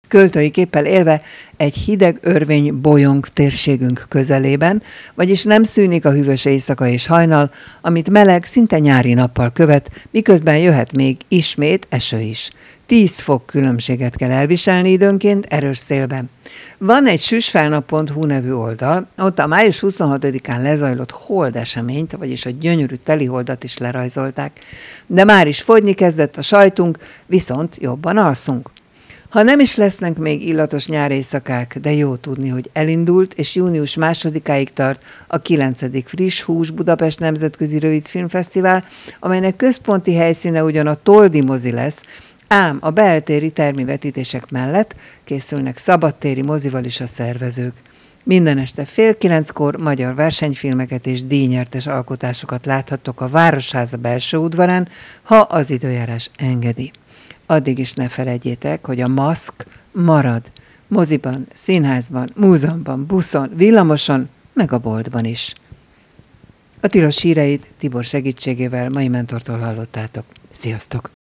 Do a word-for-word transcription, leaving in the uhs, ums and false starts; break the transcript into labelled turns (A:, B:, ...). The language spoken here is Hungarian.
A: Költői képpel élve egy hideg örvény bolyong térségünk közelében, vagyis nem szűnik a hűvös éjszaka és hajnal, amit meleg, szinte nyári nappal követ, miközben jöhet még ismét eső is. Tíz fok különbséget kell elviselni időnként erős szélben. Van egy süsfelnap pont hu nevű oldal, ott a május huszonhatodikán lezajlott hold eseményt, vagyis a gyönyörű teliholdat is lerajzolták, de már is fogyni kezdett a sajtunk, viszont jobban alszunk. Ha nem is lesznek még illatos nyáréjszakák, de jó tudni, hogy elindult, és június másodikáig tart a kilencedik Friss Hús Budapest Nemzetközi Rövidfilmfesztivál, amelynek központi helyszíne ugyan a Toldi mozi lesz, ám a beltéri termivetítések mellett készülnek szabadtéri mozival is a szervezők. Minden este fél kilenckor magyar versenyfilmeket és díjnyertes alkotásokat láthattok a Városháza belső udvarán, ha az időjárás engedi. Addig is ne felejtjétek, hogy a maszk marad. Moziban, színházban, múzeumban, buszon, villamoson, meg a boltban is. A tilos híreit Tibor segítségével mai mentortól hallottátok. Sziasztok!